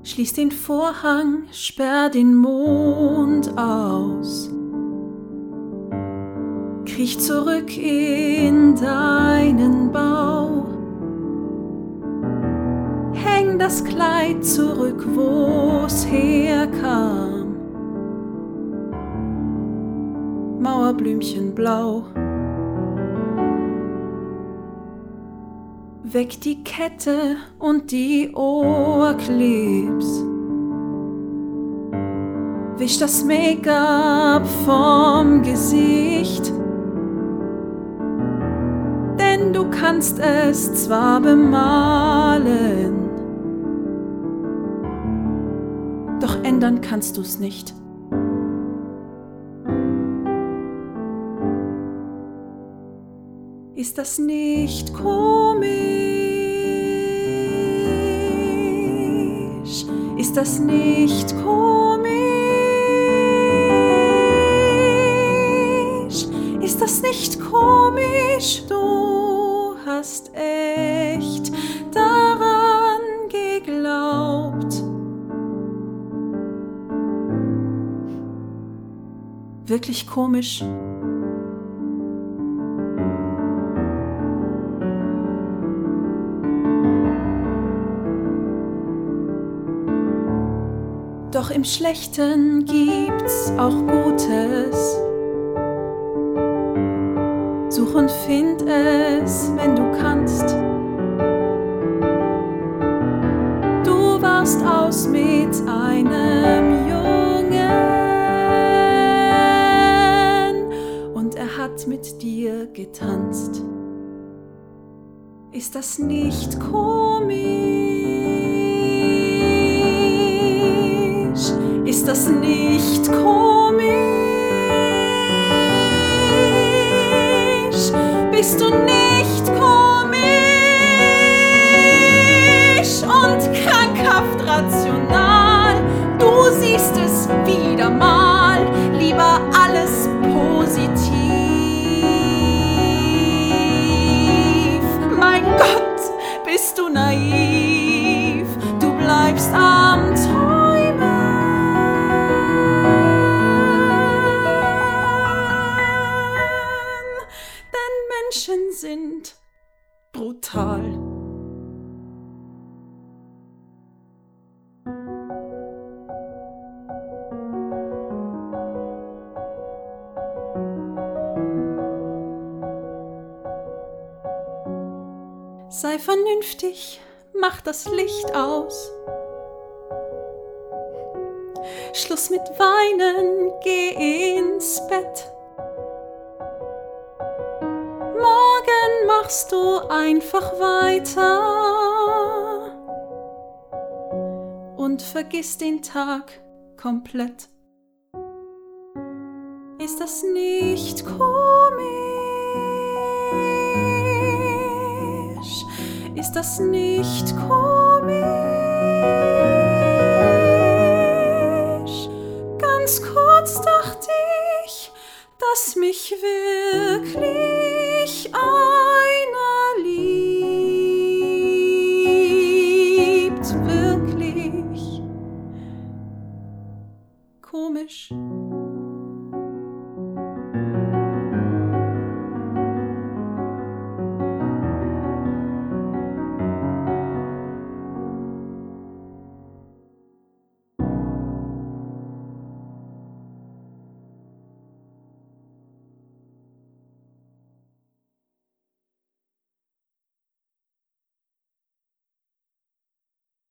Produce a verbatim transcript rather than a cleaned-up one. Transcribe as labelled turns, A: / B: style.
A: Schließ den Vorhang, sperr den Mond aus. Kriech zurück in deinen Bau. Häng das Kleid zurück, wo's herkam. Mauerblümchen blau. Weg die Kette und die Ohrclips. Wisch das Make-up vom Gesicht. Denn du kannst es zwar bemalen, doch ändern kannst du's nicht. Ist das nicht komisch? Ist das nicht komisch? Ist das nicht komisch? Du hast echt daran geglaubt. Wirklich komisch. Doch im Schlechten gibt's auch Gutes. Such und find es, wenn du kannst. Du warst aus mit einem Jungen und er hat mit dir getanzt. Ist das nicht komisch? Ist das nicht komisch? Bist du nicht komisch und krankhaft rational? Du siehst es wieder mal, lieber alles positiv. Mein Gott, bist du naiv, du bleibst am Träumen. Menschen sind brutal. Sei vernünftig, mach das Licht aus. Schluss mit Weinen, geh ins Bett. Morgen machst du einfach weiter und vergiss den Tag komplett. Ist das nicht komisch? Ist das nicht komisch? Ganz kurz dachte ich, dass mich wirklich einer liebt, wirklich komisch.